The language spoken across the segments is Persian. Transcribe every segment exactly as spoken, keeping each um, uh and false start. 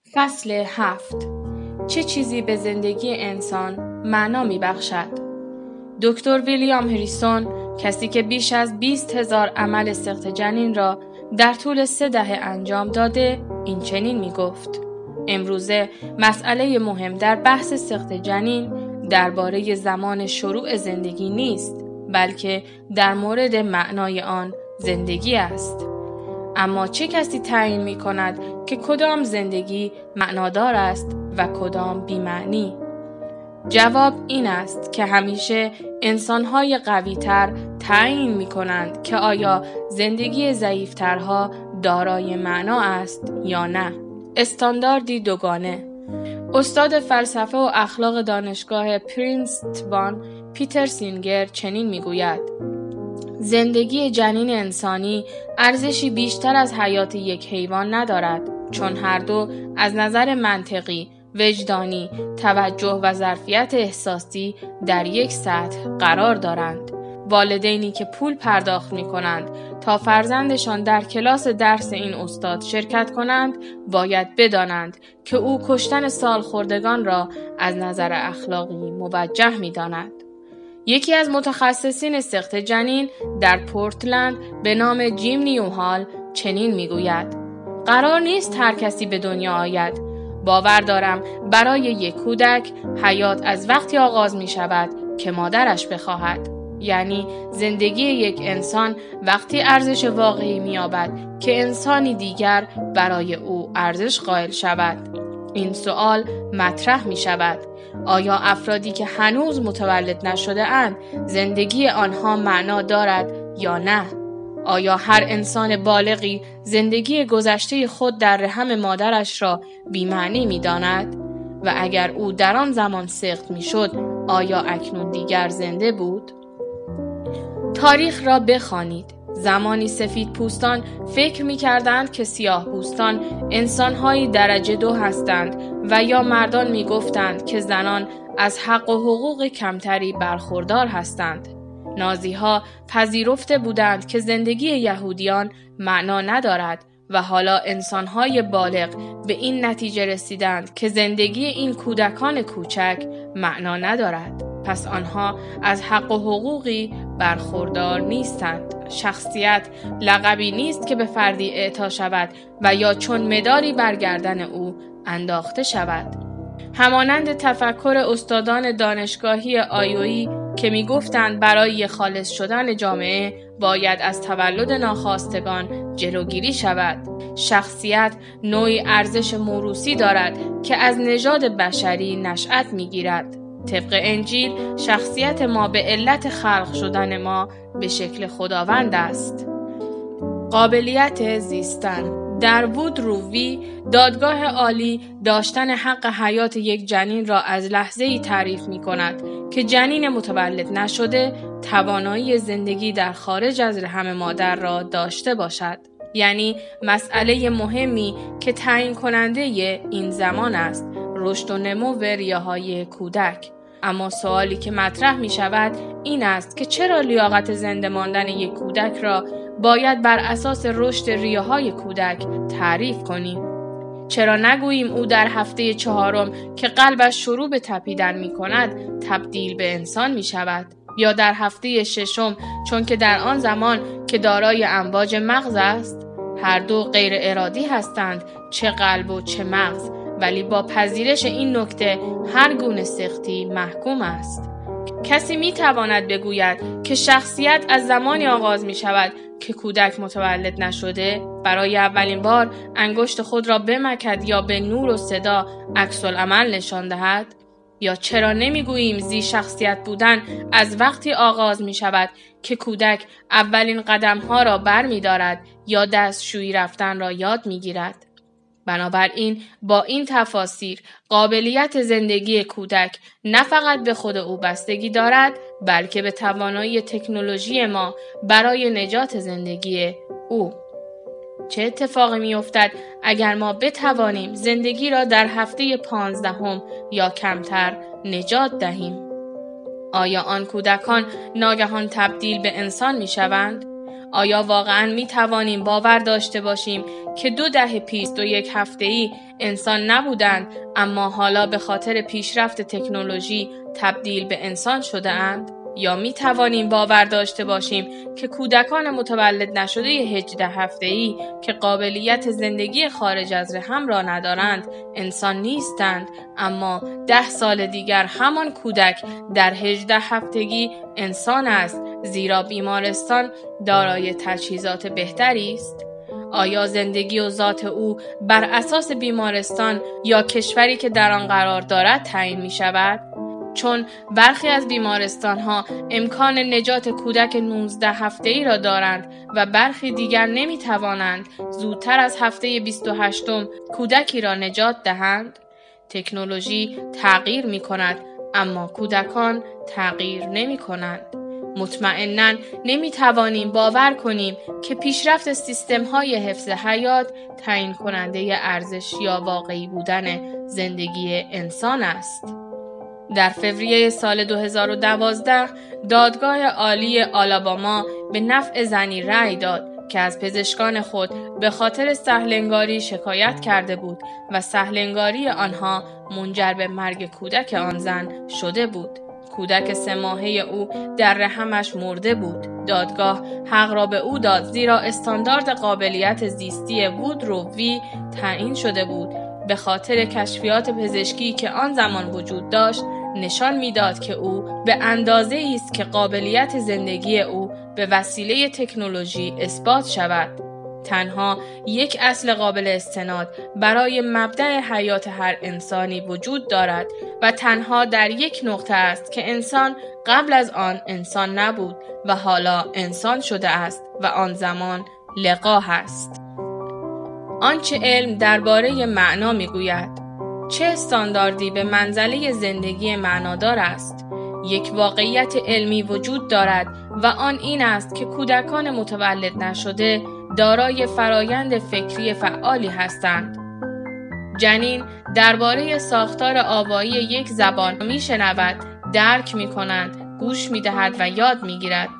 فصل هفت. چه چیزی به زندگی انسان معنا می بخشد؟ دکتر ویلیام هریسون، کسی که بیش از بیست هزار عمل سقط جنین را در طول سه دهه انجام داده، این چنین می گفت: امروزه مسئله مهم در بحث سقط جنین درباره زمان شروع زندگی نیست، بلکه در مورد معنای آن زندگی است. اما چه کسی تعیین می کند که کدام زندگی معنادار است و کدام بی‌معنی؟ جواب این است که همیشه انسان‌های قوی‌تر تعیین می کنند که آیا زندگی ضعیف‌ترها دارای معنا است یا نه. استانداردی دوگانه. استاد فلسفه و اخلاق دانشگاه پرینستون پیتر سینگر چنین می گوید: زندگی جنین انسانی ارزشی بیشتر از حیات یک حیوان ندارد، چون هر دو از نظر منطقی، وجدانی، توجه و ظرفیت احساسی در یک سطح قرار دارند. والدینی که پول پرداخت می کنند تا فرزندشان در کلاس درس این استاد شرکت کنند، باید بدانند که او کشتن سالخوردگان را از نظر اخلاقی موجه می داند. یکی از متخصصین سقط جنین در پورتلند به نام جیم نیوهال چنین میگوید: قرار نیست هر کسی به دنیا آید. باور دارم برای یک کودک حیات از وقتی آغاز می شود که مادرش بخواهد. یعنی زندگی یک انسان وقتی ارزش واقعی می یابد که انسانی دیگر برای او ارزش قائل شود. این سوال مطرح می شود: آیا افرادی که هنوز متولد نشده اند زندگی آنها معنا دارد یا نه؟ آیا هر انسان بالغی زندگی گذشته خود در رحم مادرش را بی‌معنی می داند؟ و اگر او در آن زمان سقط می شد، آیا اکنون دیگر زنده بود؟ تاریخ را بخوانید. زمانی سفید پوستان فکر می کردند که سیاه پوستان انسان‌های درجه دو هستند و یا مردان می گفتند که زنان از حق و حقوق کمتری برخوردار هستند. نازی‌ها پذیرفته بودند که زندگی یهودیان معنا ندارد و حالا انسان‌های بالغ به این نتیجه رسیدند که زندگی این کودکان کوچک معنا ندارد. پس آنها از حق و حقوقی برخوردار نیستند. شخصیت لقبی نیست که به فردی اعطا شود و یا چون مداری بر گردن او انداخته شود. همانند تفکر استادان دانشگاهی آیویی که می گفتند برای خالص شدن جامعه باید از تولد ناخواستگان جلوگیری شود. شخصیت نوعی ارزش موروثی دارد که از نژاد بشری نشأت می گیرد. طبق انجیل شخصیت ما به علت خلق شدن ما به شکل خداوند است. قابلیت زیستن. در وودرووی دادگاه عالی داشتن حق حیات یک جنین را از لحظه‌ای تعریف می کند که جنین متولد نشده توانایی زندگی در خارج از رحم مادر را داشته باشد. یعنی مسئله مهمی که تعیین کننده این زمان است رشد و نمو ریه‌های کودک. اما سوالی که مطرح می شود این است که چرا لیاقت زنده ماندن یک کودک را باید بر اساس رشد ریه‌های کودک تعریف کنیم؟ چرا نگوییم او در هفته چهارم که قلبش شروع به تپیدن می کند تبدیل به انسان می شود؟ یا در هفته ششم چون که در آن زمان که دارای امواج مغز است؟ هر دو غیر ارادی هستند، چه قلب و چه مغز، ولی با پذیرش این نکته هر گونه سقطی محکوم است. کسی می تواند بگوید که شخصیت از زمانی آغاز می شود که کودک متولد نشده برای اولین بار انگشت خود را بمکد یا به نور و صدا عکس العمل نشان دهد؟ یا چرا نمی گوییم ذی شخصیت بودن از وقتی آغاز می شود که کودک اولین قدم ها را بر می دارد یا دستشویی رفتن را یاد می گیرد؟ بنابراین با این تفاسیر قابلیت زندگی کودک نه فقط به خود او بستگی دارد بلکه به توانایی تکنولوژی ما برای نجات زندگی او. چه اتفاقی می افتد اگر ما بتوانیم زندگی را در هفته پانزدهم یا کمتر نجات دهیم؟ آیا آن کودکان ناگهان تبدیل به انسان می شوند؟ آیا واقعاً می توانیم باور داشته باشیم که دو دهه پیش و یک هفته‌ای انسان نبودند اما حالا به خاطر پیشرفت تکنولوژی تبدیل به انسان شده اند؟ یا می توانیم باور داشته باشیم که کودکان متولد نشده هجده هفته‌ای که قابلیت زندگی خارج از رحم را ندارند انسان نیستند اما ده سال دیگر همان کودک در هجده هفتگی انسان است زیرا بیمارستان دارای تجهیزات بهتری است؟ آیا زندگی و ذات او بر اساس بیمارستان یا کشوری که در آن قرار دارد تعیین می شود؟ چون برخی از بیمارستان‌ها امکان نجات کودک نوزده هفته‌ای را دارند و برخی دیگر نمی‌توانند زودتر از هفته بیست و هشتم کودکی را نجات دهند. تکنولوژی تغییر می‌کند اما کودکان تغییر نمی‌کنند. مطمئناً نمی‌توانیم باور کنیم که پیشرفت سیستم‌های حفظ حیات تعیین کننده ارزش یا واقعی بودن زندگی انسان است. در فوریه سال دو هزار و دوازده دادگاه عالی آلاباما به نفع زنی رأی داد که از پزشکان خود به خاطر سهلنگاری شکایت کرده بود و سهلنگاری آنها منجر به مرگ کودک آن زن شده بود. کودک سه ماهه او در رحمش مرده بود. دادگاه حق را به او داد زیرا استاندارد قابلیت زیستی وودرو وی تعیین شده بود. به خاطر کشفیات پزشکی که آن زمان وجود داشت نشان میداد که او به اندازه‌ای است که قابلیت زندگی او به وسیله تکنولوژی اثبات شود. تنها یک اصل قابل استناد برای مبدأ حیات هر انسانی وجود دارد و تنها در یک نقطه است که انسان قبل از آن انسان نبود و حالا انسان شده است و آن زمان لقا است. آنچه علم درباره معنا میگوید، چه استانداردی به منزله زندگی معنادار است؟ یک واقعیت علمی وجود دارد و آن این است که کودکان متولد نشده دارای فرایند فکری فعالی هستند. جنین درباره ساختار آوایی یک زبان میشنود، درک میکنند، گوش میدهد و یاد میگیرد.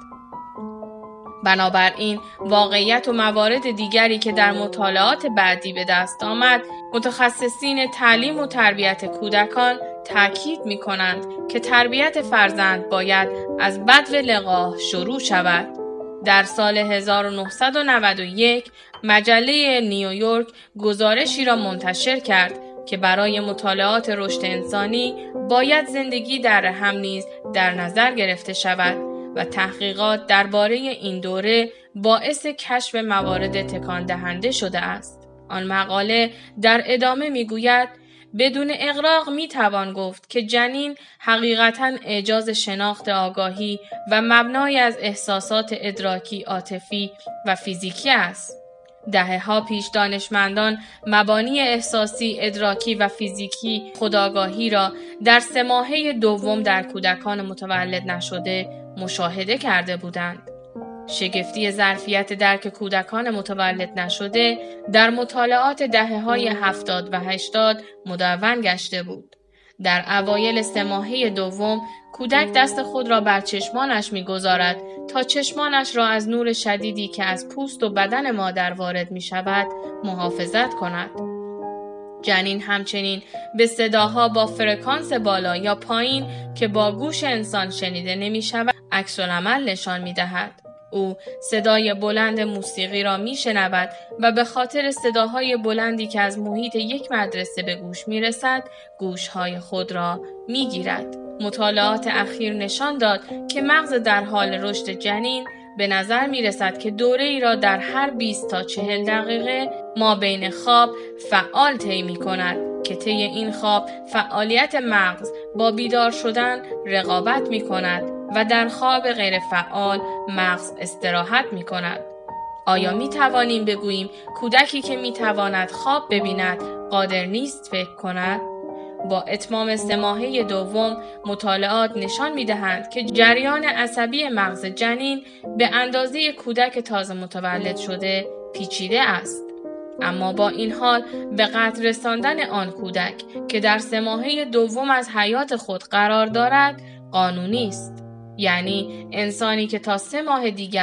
بنابراین واقعیت و موارد دیگری که در مطالعات بعدی به دست آمد، متخصصین تعلیم و تربیت کودکان تاکید می کنند که تربیت فرزند باید از بدو لقاح شروع شود. در سال هزار و نهصد و نود و یک مجله نیویورک گزارشی را منتشر کرد که برای مطالعات رشد انسانی باید زندگی در رحم نیز در نظر گرفته شود و تحقیقات درباره این دوره باعث کشف موارد تکان دهنده شده است. آن مقاله در ادامه میگوید بدون اغراق میتوان گفت که جنین حقیقتاً اعجاز شناخت آگاهی و مبنای از احساسات ادراکی، عاطفی و فیزیکی است. دهه‌ها پیش دانشمندان مبانی احساسی، ادراکی و فیزیکی خودآگاهی را در سه ماهه دوم در کودکان متولد نشده مشاهده کرده بودند. شگفتی ظرفیت درک کودکان متولد نشده در مطالعات دهه‌های هفتاد و هشتاد مدون گشته بود. در اوایل سه ماهه دوم کودک دست خود را بر چشمانش می‌گذارد تا چشمانش را از نور شدیدی که از پوست و بدن مادر وارد می‌شود محافظت کند. جنین همچنین به صداها با فرکانس بالا یا پایین که با گوش انسان شنیده نمی‌شود عکس‌العمل نشان می‌دهد. او صدای بلند موسیقی را میشنود و به خاطر صداهای بلندی که از محیط یک مدرسه به گوش میرسد گوشهای خود را میگیرد. مطالعات اخیر نشان داد که مغز در حال رشد جنین به نظر میرسد که دوره ای را در هر بیست تا چهل دقیقه ما بین خواب فعال طی میکند که طی این خواب فعالیت مغز با بیدار شدن رقابت میکند و در خواب غیر فعال مغز استراحت می کند. آیا می توانیم بگوییم کودکی که می تواند خواب ببیند قادر نیست فکر کند؟ با اتمام سه ماهه دوم مطالعات نشان می دهند که جریان عصبی مغز جنین به اندازه کودک تازه متولد شده پیچیده است. اما با این حال به قطع رساندن آن کودک که در سه ماهه دوم از حیات خود قرار دارد قانونی است. یعنی انسانی که تا سه ماه دیگر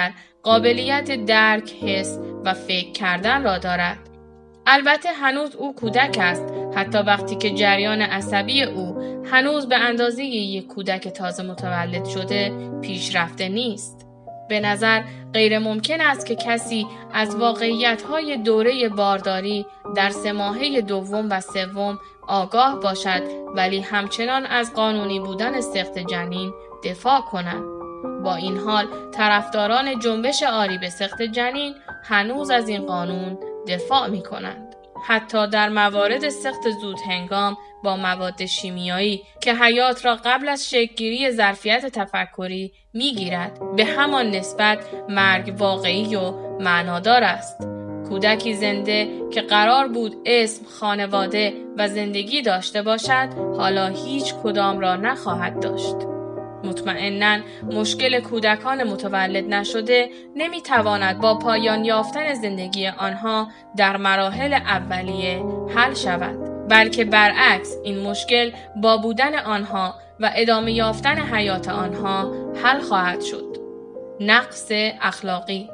قابلیت درک، حس و فکر کردن را دارد. البته هنوز او کودک است، حتی وقتی که جریان عصبی او هنوز به اندازه یک کودک تازه متولد شده پیشرفته نیست. به نظر غیر ممکن است که کسی از واقعیت‌های دوره بارداری در سه ماهه دوم و سوم آگاه باشد ولی همچنان از قانونی بودن سقط جنین دفاع کند. با این حال طرفداران جنبش آری به سقط جنین هنوز از این قانون دفاع می کنند. حتی در موارد سقط زود هنگام با مواد شیمیایی که حیات را قبل از شکل‌گیری ظرفیت تفکری می‌گیرد، به همان نسبت مرگ واقعی و معنادار است. کودکی زنده که قرار بود اسم، خانواده و زندگی داشته باشد، حالا هیچ کدام را نخواهد داشت. مطمئناً مشکل کودکان متولد نشده نمیتواند با پایان یافتن زندگی آنها در مراحل اولیه حل شود، بلکه برعکس این مشکل با بودن آنها و ادامه یافتن حیات آنها حل خواهد شد. نقص اخلاقی.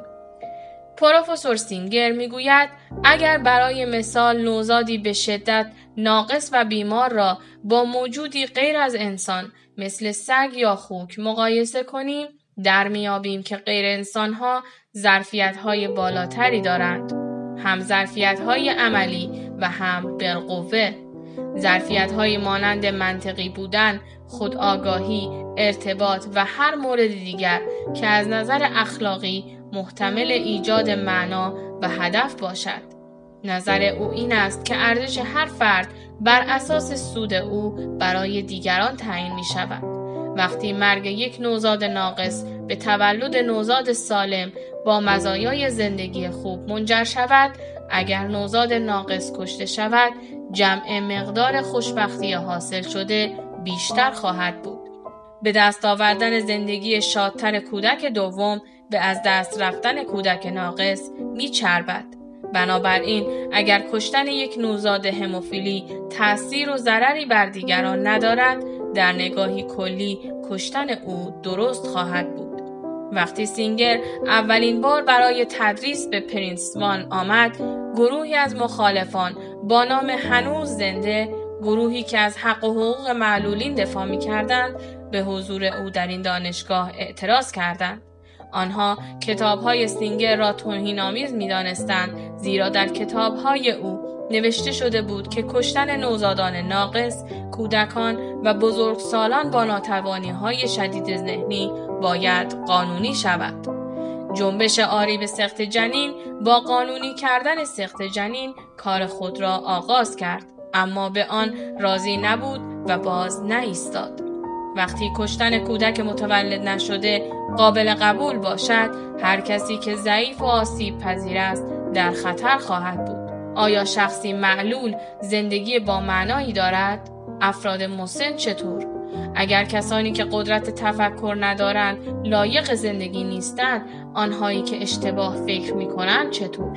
پروفسور سینگر میگوید اگر برای مثال نوزادی به شدت ناقص و بیمار را با موجودی غیر از انسان مثل سگ یا خوک مقایسه کنیم، در میابیم که غیر انسانها ظرفیت‌های بالاتری دارند، هم ظرفیت‌های عملی و هم بالقوه. ظرفیت‌های مانند منطقی بودن، خودآگاهی، ارتباط و هر مورد دیگر که از نظر اخلاقی محتمل ایجاد معنا و هدف باشد. نظر او این است که ارزش هر فرد بر اساس سود او برای دیگران تعیین می شود. وقتی مرگ یک نوزاد ناقص به تولد نوزاد سالم با مزایای زندگی خوب منجر شود، اگر نوزاد ناقص کشته شود، جمع مقدار خوشبختی حاصل شده بیشتر خواهد بود. به دست آوردن زندگی شادتر کودک دوم به از دست رفتن کودک ناقص می چربد. بنابراین اگر کشتن یک نوزاد هموفیلی تأثیر و ضرری بر دیگران ندارد، در نگاهی کلی کشتن او درست خواهد بود. وقتی سینگر اولین بار برای تدریس به پرینستون آمد، گروهی از مخالفان با نام هنوز زنده، گروهی که از حق و حقوق معلولین دفاع می‌کردند، به حضور او در این دانشگاه اعتراض کردند. آنها کتاب‌های سینگر را توهین‌آمیز می‌دانستند، زیرا در کتاب‌های او نوشته شده بود که کشتن نوزادان ناقص، کودکان و بزرگسالان با ناتوانی‌های شدید ذهنی باید قانونی شود. جنبش آری به سقط جنین با قانونی کردن سقط جنین کار خود را آغاز کرد، اما به آن راضی نبود و باز نایستاد. وقتی کشتن کودک متولد نشده قابل قبول باشد، هر کسی که ضعیف و آسیب پذیر است در خطر خواهد بود. آیا شخصی معلول زندگی با معنایی دارد؟ افراد مسن چطور؟ اگر کسانی که قدرت تفکر ندارند لایق زندگی نیستند، آنهایی که اشتباه فکر می‌کنند چطور؟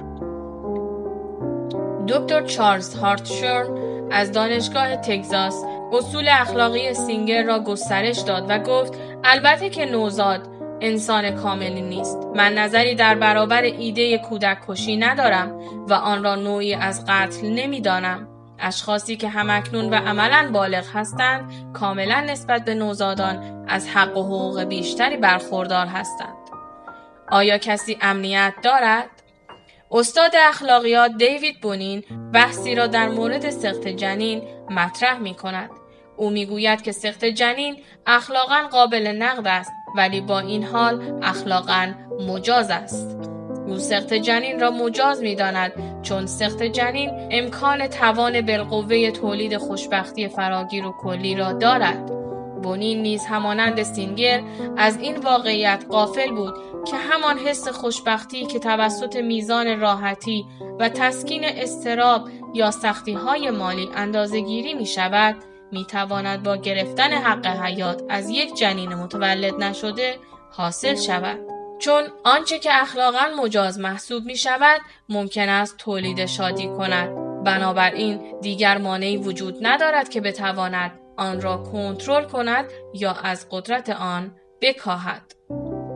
دکتر چارلز هارتشورن از دانشگاه تگزاس اصول اخلاقی سینگر را گسترش داد و گفت البته که نوزاد انسان کاملی نیست. من نظری در برابر ایده کودک کشی ندارم و آن را نوعی از قتل نمی‌دانم. اشخاصی که همکنون و عملاً بالغ هستند کاملاً نسبت به نوزادان از حق و حقوق بیشتری برخوردار هستند. آیا کسی امنیت دارد؟ استاد اخلاقیات دیوید بونین بحثی را در مورد سقط جنین مطرح می کند. او می گوید که سقط جنین اخلاقاً قابل نقد است، ولی با این حال اخلاقاً مجاز است. او سقط جنین را مجاز می داند چون سقط جنین امکان توان بالقوه تولید خوشبختی فراگیر و کلی را دارد. بونین نیز همانند سینگر از این واقعیت غافل بود که همان حس خوشبختی که توسط میزان راحتی و تسکین اضطراب یا سختی‌های مالی اندازه‌گیری می شود، می تواند با گرفتن حق حیات از یک جنین متولد نشده حاصل شود. چون آنچه که اخلاقاً مجاز محسوب می شود ممکن است تولید شادی کند. بنابراین دیگر مانعی وجود ندارد که بتواند آن را کنترل کند یا از قدرت آن بکاهد.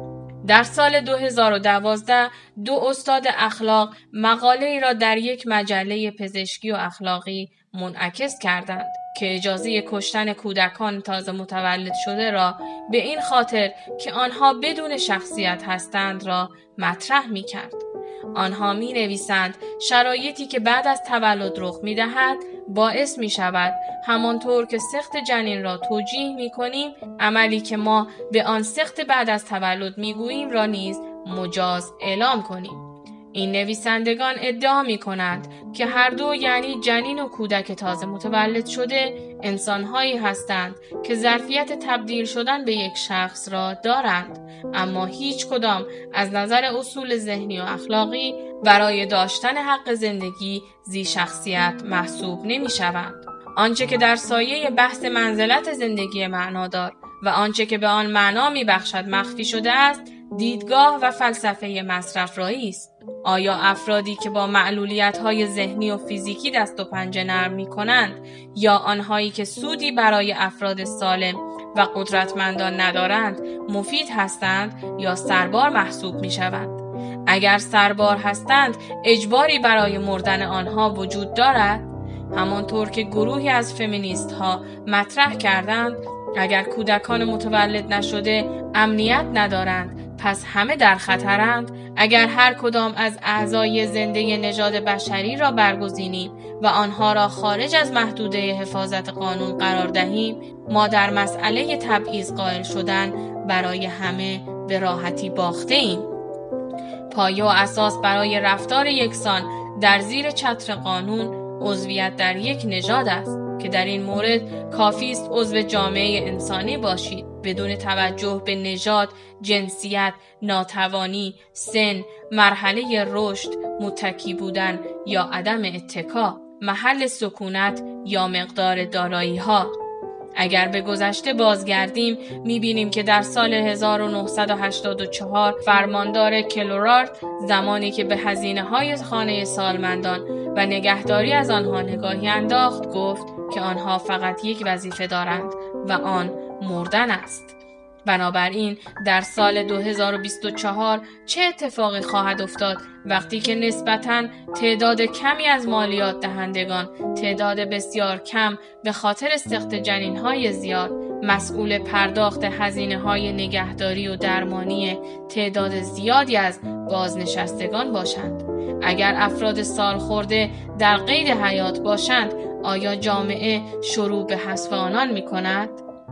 در سال دو هزار و دوازده دو استاد اخلاق مقاله ای را در یک مجله پزشکی و اخلاقی منعکس کردند که اجازه کشتن کودکان تازه متولد شده را به این خاطر که آنها بدون شخصیت هستند را مطرح می کرد. آنها می نویسند شرایطی که بعد از تولد رخ می دهد باعث می شود همانطور که سقط جنین را توجیه می کنیم عملی که ما به آن سقط بعد از تولد می گوییم را نیز مجاز اعلام کنیم. این نویسندگان ادعا می کنند که هر دو یعنی جنین و کودک تازه متولد شده انسانهایی هستند که ظرفیت تبدیل شدن به یک شخص را دارند، اما هیچ کدام از نظر اصول ذهنی و اخلاقی برای داشتن حق زندگی ذی شخصیت محسوب نمی شوند. آنچه که در سایه بحث منزلت زندگی معنادار و آنچه که به آن معنا می بخشد مخفی شده است، دیدگاه و فلسفه مصرف‌رایی است. آیا افرادی که با معلولیت‌های ذهنی و فیزیکی دست و پنجه نرم می‌کنند یا آنهایی که سودی برای افراد سالم و قدرتمندان ندارند مفید هستند یا سربار محسوب می‌شوند؟ اگر سربار هستند اجباری برای مردن آنها وجود دارد؟ همانطور که گروهی از فمینیست‌ها مطرح کردند اگر کودکان متولد نشده امنیت ندارند پس همه در خطرند. اگر هر کدام از اعضای زنده نژاد بشری را برگزینیم و آنها را خارج از محدوده حفاظت قانون قرار دهیم ما در مسئله تبعیض قائل شدن برای همه به راحتی باخته ایم. پایه و اساس برای رفتار یکسان در زیر چتر قانون عضویت در یک نژاد است که در این مورد کافی است عضو جامعه انسانی باشید بدون توجه به نژاد، جنسیت، ناتوانی، سن، مرحله رشد، متکی بودن یا عدم اتکا، محل سکونت یا مقدار دارایی‌ها. اگر به گذشته بازگردیم می‌بینیم که در سال هزار و نهصد و هشتاد و چهار فرماندار کلورارد زمانی که به هزینه‌های خانه سالمندان و نگهداری از آنها نگاهی انداخت گفت که آنها فقط یک وظیفه دارند و آن مردن است. بنابراین در سال دو هزار و بیست و چهار چه اتفاقی خواهد افتاد وقتی که نسبتاً تعداد کمی از مالیات دهندگان، تعداد بسیار کم به خاطر سقط جنین‌های زیاد، مسئول پرداخت هزینه‌های نگهداری و درمانی تعداد زیادی از بازنشستگان باشند؟ اگر افراد سالخورده در قید حیات باشند، آیا جامعه شروع به حذف آنان می‌کند؟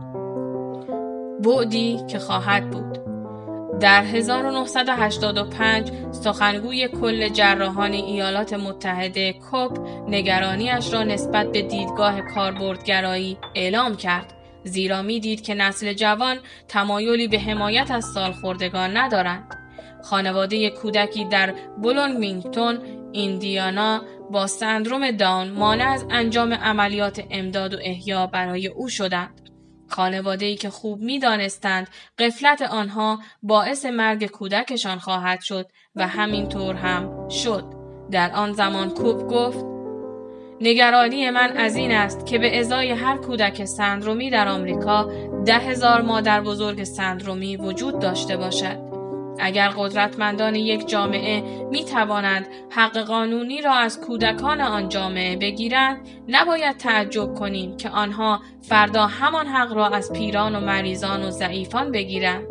بعدی که خواهد بود. در هزار و نهصد و هشتاد و پنج سخنگوی کل جراحان ایالات متحده کوپ نگرانیش را نسبت به دیدگاه کاربردگرایی اعلام کرد، زیرا می دید که نسل جوان تمایلی به حمایت از سالخوردگان ندارند. خانواده کودکی در بلومینگتون، ایندیانا با سندروم داون مانع از انجام عملیات امداد و احیا برای او شدند. خانواده‌ای که خوب می‌دانستند غفلت آنها باعث مرگ کودکشان خواهد شد و همینطور هم شد. در آن زمان کوپ گفت: نگرانی من از این است که به ازای هر کودک سندرومی در آمریکا ده هزار مادر بزرگ سندرومی وجود داشته باشد. اگر قدرتمندان یک جامعه می توانند حق قانونی را از کودکان آن جامعه بگیرند، نباید تعجب کنیم که آنها فردا همان حق را از پیران و مریضان و ضعیفان بگیرند.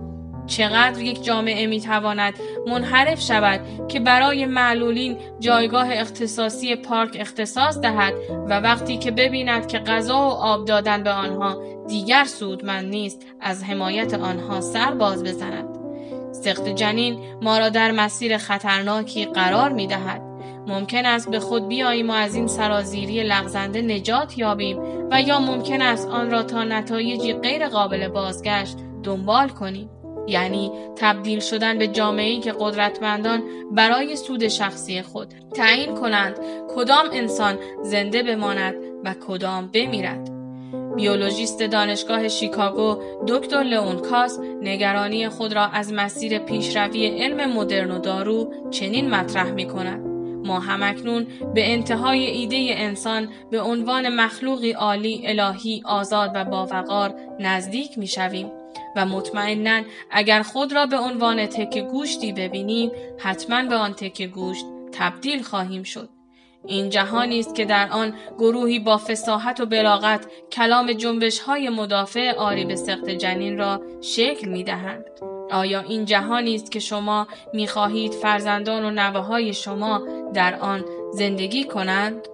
چقدر یک جامعه می تواند منحرف شود که برای معلولین جایگاه اختصاصی پارک اختصاص دهد و وقتی که ببیند که غذا و آب دادن به آنها دیگر سودمند نیست، از حمایت آنها سر باز بزند. سقط جنین ما را در مسیر خطرناکی قرار می دهد. ممکن است به خود بیاییم و از این سرازیری لغزنده نجات یابیم و یا ممکن است آن را تا نتایجی غیر قابل بازگشت دنبال کنیم. یعنی تبدیل شدن به جامعه‌ای که قدرتمندان برای سود شخصی خود تعیین کنند کدام انسان زنده بماند و کدام بمیرد. بیولوژیست دانشگاه شیکاگو دکتر لئون کاس نگرانی خود را از مسیر پیشروی علم مدرن و دارو چنین مطرح می کند: ما همکنون به انتهای ایده انسان به عنوان مخلوقی عالی، الهی، آزاد و باوقار نزدیک می شویم. و مطمئناً اگر خود را به عنوان تکه گوشتی ببینیم حتماً به آن تکه گوشت تبدیل خواهیم شد. این جهانی است که در آن گروهی با فصاحت و بلاغت کلام جنبش‌های مدافع آری به سقط جنین را شکل می‌دهند. آیا این جهانی است که شما می‌خواهید فرزندان و نوه‌های شما در آن زندگی کنند؟